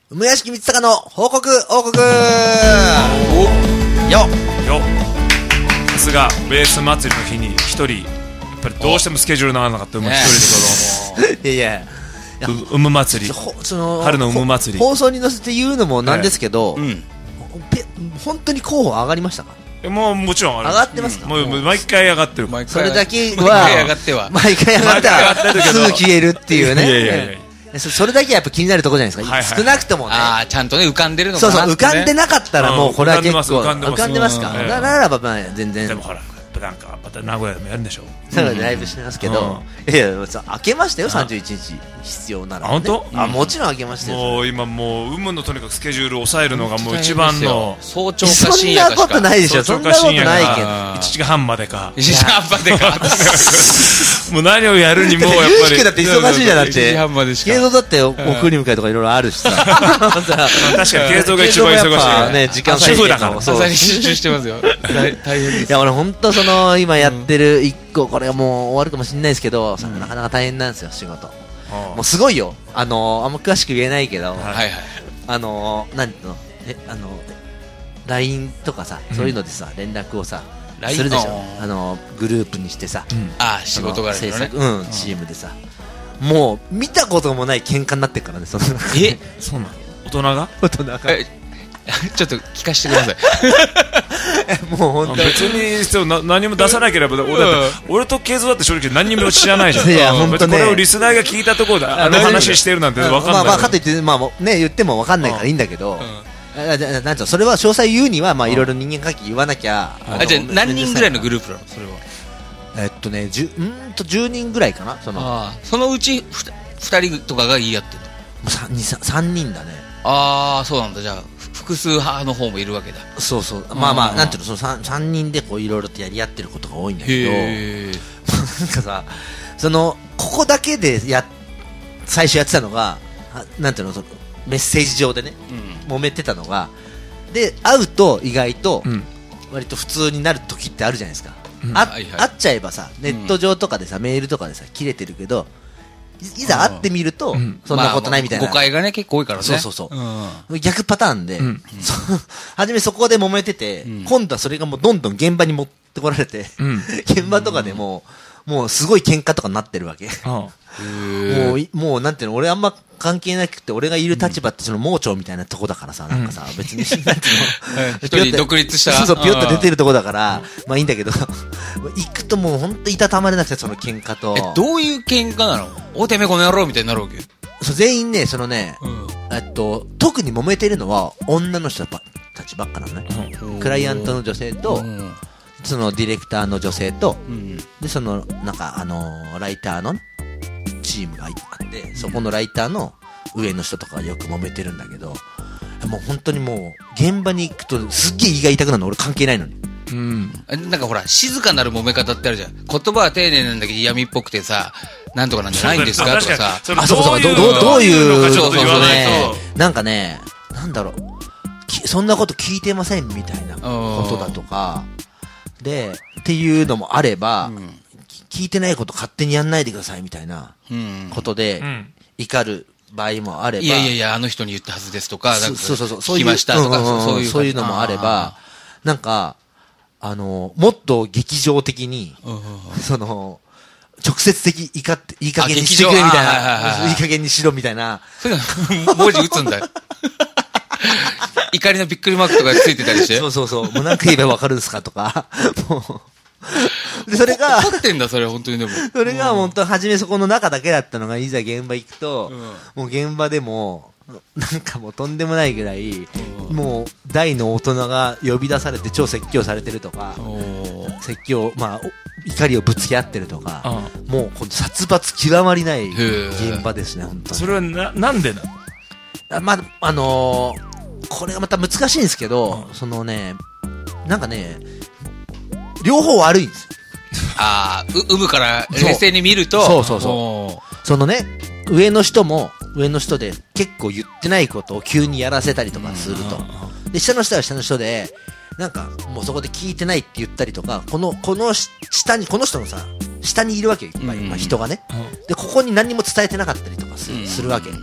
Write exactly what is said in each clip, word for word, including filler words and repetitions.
梅屋敷光隆の報告王国。 およよさすがベース祭りの日に一人やっぱりどうしてもスケジュールならなかった馬一人でこいやいやのうむ祭りその春のうむ祭り放送に載せて言うのもなんですけど、 はい、うんぺ本当に候補上がりましたか？ もうもちろん上がってますか？ もう毎回上がってる。 それだけは毎回上がっては毎回上がったらすぐ消えるっていうね。 いやいやいやそ, それだけやっぱ気になるところじゃないですか、はいはい、少なくともね。 ああちゃんとね浮かんでるのかなって、ね、 そうそう浮かんでなかったらもうこれは結構浮かんでます浮かんでますか、うん、ならばまあ全然。 でもほらなんかまた名古屋でもやるんでしょ。 名古屋でライブしてますけど、うん、いや開けましたよさんじゅういちにち必要なら、ね、 本当？ あもちろん開けましたよ。 もう今もう有無のとにかくスケジュールを抑えるのがもう一番の早朝か深夜かしか。 そんなことないでしょ。そんなことないけどいちじかんまでかいちじかんまでかもう何をやるにもやっぱりゆうすけだって忙しいじゃなくていちじはんまでしか映像だって送り迎えとかいろいろあるしさ確かに映像が一番忙しいからね時間主婦だから朝に集中してますよ大変です。 いや俺本当その今やってる一個これもう終わるかもしれないですけど、うん、なかなか大変なんですよ仕事。もうすごいよ。あのー、あんま詳しく言えないけど、はいはい、あのー、なんていうのえあの ライン とかさ、うん、そういうのでさ連絡をさするでしょ。あのー、グループにしてさ、うん、 あ仕事があるのね、 うん、チームでさ、もう見たこともない喧嘩になってるからね。そのえそうなの？大人が大人がちょっと聞かせてくださいもう本当に別にそうな何も出さなければ俺だって俺とケイゾだって正直何にも知らないじゃん。 いや本当ね、 これをリスナーが聞いたところであの話してるなんて分かんない。 まあまあかといってまあね言っても分かんないからいいんだけど、なんていうのそれは詳細言うにはまあいろいろ人間関係言わなきゃ。 あじゃあ何人ぐらいのグループなのそれは？ えっとねじゅうんとじゅうにんぐらいかな。そのあそのうちふたりとかが言い合ってるの？ さんにんだね。 ああそうなんだ。じゃあ複数派の方もいるわけだ。 そうそうまあまあなんていうのその 3, 3人でこういろいろとやり合ってることが多いんだけどなんかさそのここだけでや最初やってたのがなんていうのそのメッセージ上でね、うん、揉めてたのがで会うと意外と割と普通になる時ってあるじゃないですか、うん、あはいはい、会っちゃえばさネット上とかでさ、うん、メールとかでさ切れてるけどいざ会ってみると、うん、そんなことないみたいな、 まあ、誤解がね結構多いからね。 そうそうそう、うん、逆パターンで、うん、初めそこで揉めてて、うん、今度はそれがもうどんどん現場に持ってこられて、うん、現場とかでもう、もうすごい喧嘩とかになってるわけ、うん、もうもうなんていうの俺あんま関係なくて俺がいる立場ってその盲腸みたいなとこだからさ、なんかさ別になんていうの一人独立したそうそうピヨッと出てるとこだからまあいいんだけど行くともう本当いたたまれなくてその喧嘩と。 えどういう喧嘩なの？おてめえこの野郎みたいになるわけ？ そう全員ねそのね、うん、えっと特に揉めてるのは女の人たちばっかなのね、うん、クライアントの女性と、うん、そのディレクターの女性と、うん、でそのなんかあのー、ライターのチームがあってそこのライターの上の人とかよく揉めてるんだけどもう本当にもう現場に行くとすっげえ胃が痛くなるの俺関係ないのに。 うん、なんかほら静かなる揉め方ってあるじゃん。言葉は丁寧なんだけど嫌味っぽくてさなんとかなんじゃないんですかとかさあそうかそうかどうどういうそうそうそうねなんかねなんだろうそんなこと聞いてませんみたいなことだとかでっていうのもあれば、うん、聞いてないこと勝手にやんないでくださいみたいなことで、うん、怒る場合もあればいやいやいやあの人に言ったはずですとかそうそうそう聞きましたとかそういうそういうのもあればなんかあのもっと劇場的に、うんうんうん、その直接的いいかいい加減にしてくれみたいな、はいはいはいはい、いい加減にしろみたいなそういうの文字打つんだよ怒りのびっくりマークとかついてたりしてそうそうそうもう何回言えばわかるんですかとかもうでそれが怒ってんだそれ本当にでもそれが本当初めそこの中だけだったのがいざ現場行くと、うん、もう現場でもなんかもうとんでもないぐらい、うん、もう大の大人が呼び出されて超説教されてるとか説教まあ怒りをぶつけ合ってるとかもうこの殺伐極まりない現場ですね本当に。 それはななんでなの？まああのー、これがまた難しいんですけど、うん、そのねなんかね両方悪いんですよ。 ああ有無から冷静に見るとそうそうそうそのね上の人も上の人で結構言ってないことを急にやらせたりとかすると、で下の人は下の人でなんかもうそこで聞いてないって言ったりとかこのこの下にこの人のさ下にいるわけよいっぱい、まあ、人がね、でここに何も伝えてなかったりとかする、するわけ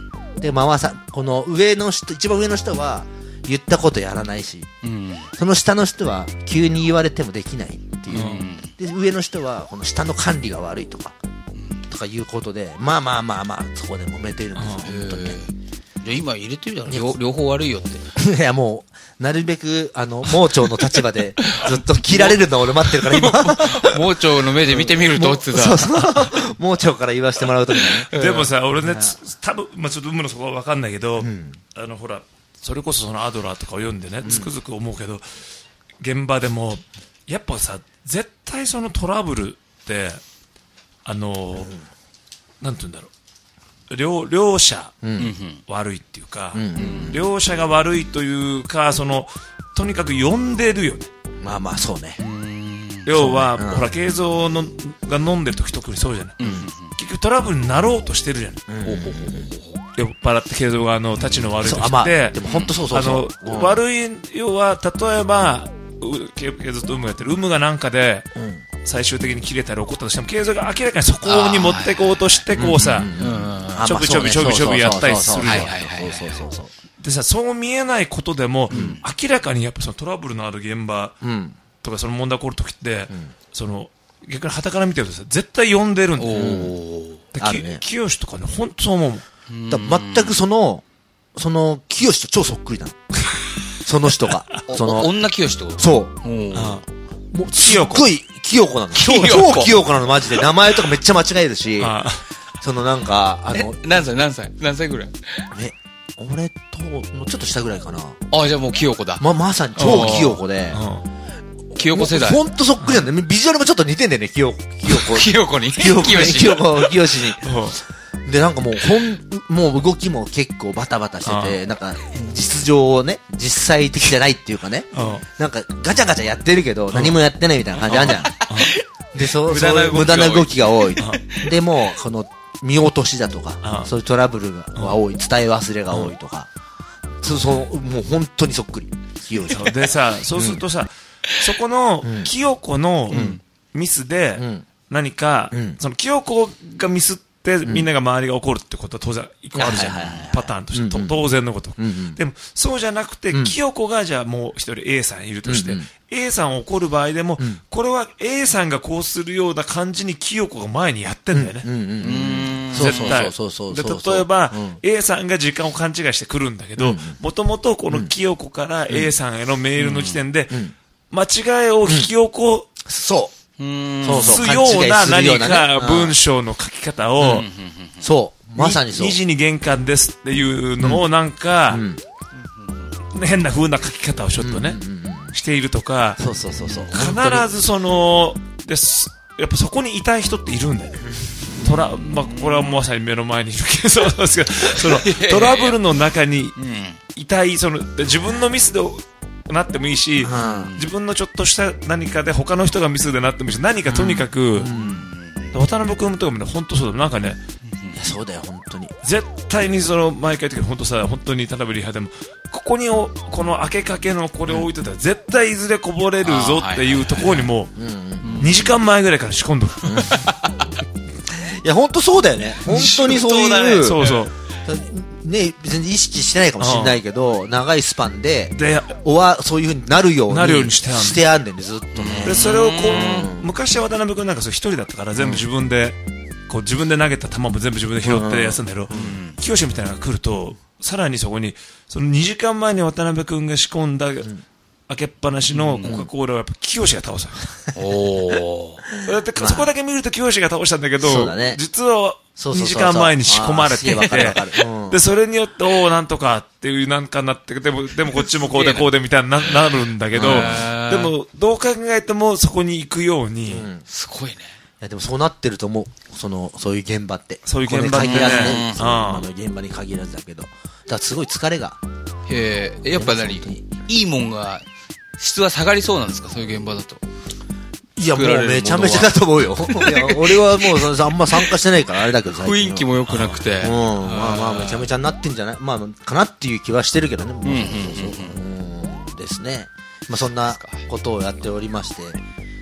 で回さこの上の人一番上の人は言ったことやらないし、うん、その下の人は急に言われてもできないっていう、うん、で上の人はこの下の管理が悪いとか、うん、とかいうことでまあまあまあまあそこで揉めているんですよ、本当にね。 じゃあ今入れてみたら 両, 両方悪いよっていやもうなるべくあの盲腸の立場でずっと切られるのを俺待ってるから今盲腸の目で見てみるとってさ、 そうそう盲腸から言わせてもらうときねでもさ俺ね多分まあちょっと有無のそこは分かんないけど、うん、あのほらそれこそそのアドラーとかを読んでねつくづく思うけど、うん、現場でもやっぱさ絶対そのトラブルってあの、うん、なんて言うんだろう両, 両者悪いっていうか、うんうん、両者が悪いというかそのとにかく呼んでるよね。 まあまあそうね。 要は、ねうん、ほら慶三のが飲んでる時特にそうじゃない、うんうん、結局トラブルになろうとしてるじゃない、うんうん、酔っ払って慶三があの立ちの悪い時って、まあ、でも本当そうそうそうあの、うん、悪い要は例えば慶三と有無がやってる有無がなんかで、うん最終的に切れたり怒ったとしても慶三が明らかにそこに持ってこうとしてこうさちょびちょびちょびちょびやったりするじゃん。でさそう見えないことでも、うん、明らかにやっぱそのトラブルのある現場とかその問題起こるときって、うん、その逆に傍から見てるとさ絶対呼んでるんだよ。ね、清とかね本当そう思うもん。 だ全くそのその清と超そっくりなのその人がその女清とそうもうすっごい清子なの。超清子なのマジで。名前とかめっちゃ間違えるし、そのなんか、あの、 何歳何歳何歳ぐらいえ、俺と、もうちょっと下ぐらいかな。 あ、じゃあもう清子だ。 ま、まさに超清子で、 清子世代。 ほんとそっくりなんだよ。ビジュアルもちょっと似てんだよね、清子。清子。 清子に清子に。清子、清子に。で、なんかもう、ほん、もう動きも結構バタバタしてて、なんか、実情をね、実際的じゃないっていうかね、なんか、ガチャガチャやってるけど、何もやってないみたいな感じあるじゃん。で、そう、そういう無駄な動きが多い。でも、この、見落としだとか、そういうトラブルが多い、伝え忘れが多いとか、そう、そう、もう本当にそっくり。清子。 でさ、そうするとさ、そこの、清子のミスで、何か、その清子がミスって、で、みんなが周りが怒るってことは当然一個あるじゃん。パターンとして、当然のこと。でも、そうじゃなくて、清子がじゃあもう一人 A さんいるとして、A さん怒る場合でも、これは A さんがこうするような感じに清子が前にやってんだよね。絶対。で、例えば、A さんが時間を勘違いしてくるんだけど、もともとこの清子から A さんへのメールの時点で、間違いを引き起こ、 そう。 そうそう。すような何か文章の書き方を、 そう。まさにそう。 にじに玄関ですっていうのをなんか、変な風な書き方をちょっとね、しているとか、 そうそうそうそう。 必ずその、です。やっぱそこにいたい人っているんだよね。トラ、まあ、これはまさに目の前にいるけど、そうですけど、その、トラブルの中にいたい、その、自分のミスで、なってもいいし、うん、自分のちょっとした何かで他の人がミスでなってもいいし、何かとにかく、うんうん、渡辺君とかもね、本当そうだ、なんかね、 いやそうだよ本当に絶対にその毎回言って本当さ、本当に田辺リハでもここにおこの開けかけのこれを置いてたら、うん、絶対いずれこぼれるぞっていうところにもにじかんまえぐらいから仕込んどく、うん、いや本当そうだよね、本当にそういう、 ね、そうそうね、別に意識してないかもしれないけど、長いスパンで、でおわそういう風になるように、 なるようにしてあんしてあんねんね、ずっとね。 で、それをこう、昔は渡辺君なんかそう一人だったから、全部自分で、こう自分で投げた球も全部自分で拾ってやつんだけど、清みたいなのが来ると、さらにそこに、そのにじかんまえに渡辺君が仕込んだ、開けっぱなしのコカ・コーラはやっぱ清が倒す。おー。だってそこだけ見ると清が倒したんだけど、実はにじかんまえに仕込まれていて、で、それによって、おー、なんとかっていうなんかになって、でも、でもこっちもこうでこうでみたいにななるんだけど、でも、どう考えてもそこに行くように、 すごいね。 いや、でもそうなってると思う。その、そういう現場って。 そういう現場ってね。 限らずね。あの現場に限らずだけど。だからすごい疲れが。 へえ、やっぱ何いいもんが、質は下がりそうなんですか、そういう現場だと。 いや、もうめちゃめちゃだと思うよ。いや、俺はもうあんま参加してないからあれだけど、 雰囲気も良くなくて。 うん。まあまあ、めちゃめちゃなってんじゃないまあ、かなっていう気はしてるけどね。うん。うん。ですね。まあそんなことをやっておりまして。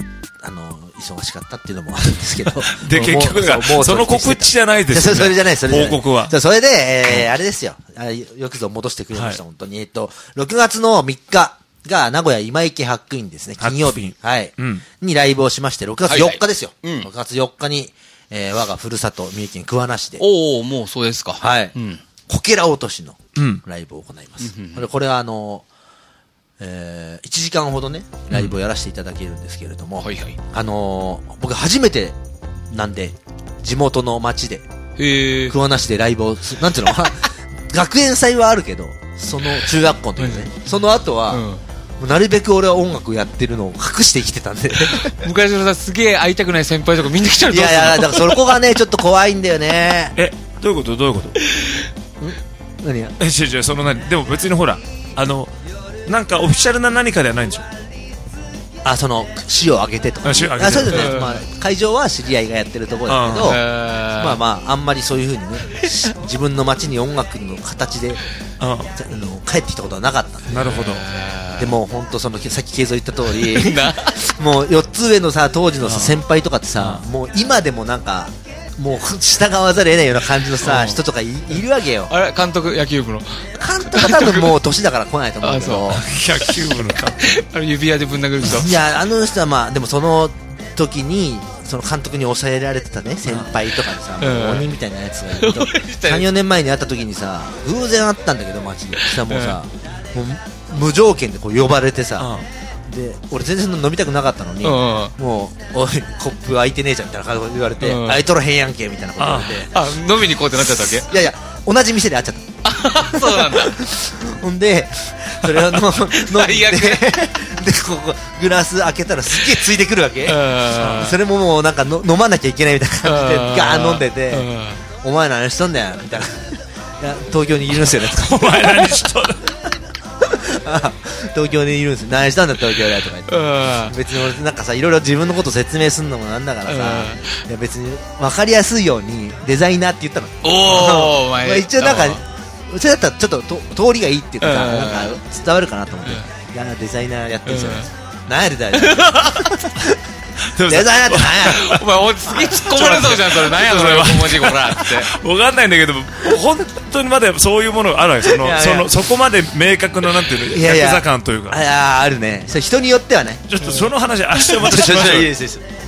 あの忙しかったっていうのもあるんですけどで結局がその告知じゃないですよね。 それじゃないそれじゃない報告はそれで、えー、あれですよ、よくぞ戻してくれました、はい、本当に。えっとろくがつのみっかが名古屋今池ハックインですね、金曜日、はい、うん、にライブをしまして、ろくがつよっかですよ、はいはい、ろくがつよっかに、えー、我がふるさと三重県桑名市で、 おお、もうそうですか、 はい、うん、こけら落としのライブを行います、うん、これこれはあのえー、いちじかんほどねライブをやらせていただけるんですけれども、うん、はいはい、あのー、僕初めてなんで地元の町で桑名市でライブをなんていうの学園祭はあるけどその中学校の時ね、うん、その後は、うん、なるべく俺は音楽をやってるのを隠して生きてたんで昔のさ、すげえ会いたくない先輩とかみんな来ちゃうとどうするの？ いやいや、だからそこがねちょっと怖いんだよね。 え、どういうことどういうこと何やえ、違う違う、その何でも別にほらあのなんかオフィシャルな何かではないんでしょ。 あ、その市を挙げてとか、 あ、市を挙げて、 あ、そうですね、まあ、会場は知り合いがやってるところだけど、まあまああんまりそういう風にね自分の街に音楽の形であの帰ってきたことはなかったんで。 なるほど。 でも本当そのさっき圭三言った通りもうよっつ上のさ当時のさ先輩とかってさ、もう今でもなんかもう従わざるを得ないような感じのさ人とか い, いるわけよ。 あれ監督、野球部の監督は多分もう年だから来ないと思うけど野球部の監督あれ指輪でぶん殴る人。 いや、あの人はまあでもその時にその監督に抑えられてたね先輩とかにさ、もう鬼みたいなやつがいるとさんよねんまえに会った時にさ偶然会ったんだけど街でしたらもうさ、もう無条件でこう呼ばれてさ、で俺全然飲みたくなかったのに、もうおいコップ空いてねえじゃんみたいな感じで言われて、空いとらへんやんけみたいなこと言われて、 あ、飲みに行こうってなっちゃったわけ。 いやいや、同じ店で会っちゃった。 そうなんだ。 ほんでそれを飲んででここグラス開けたらすっげえついてくるわけ。それももうなんかの飲まなきゃいけないみたいな感じでガーン飲んでて、お前何しとんだよみたいな。いや東京にいるんですよね。 お前何しとん東京にいるんですよ。何したんだ東京でとか言って、別に俺なんかさいろいろ自分のこと説明するのもなんだからさ、いや別に分かりやすいようにデザイナーって言ったの。 おお、 まあ一応なんかそれだったらちょっとと通りがいいっていうかさ、なんか伝わるかなと思って、いやデザイナーやってるんですよ。何やデザイナーデザイナーって何やお前次突っ込まれそうじゃんそれ。何やそれは文字こらって分かんないんだけど本当にまだそういうものがあるわけ。そのそのそこまで明確ななんていうのヤクザ感というか。 いやあるね。それ人によってはね。 ちょっとその話明日またしましょう。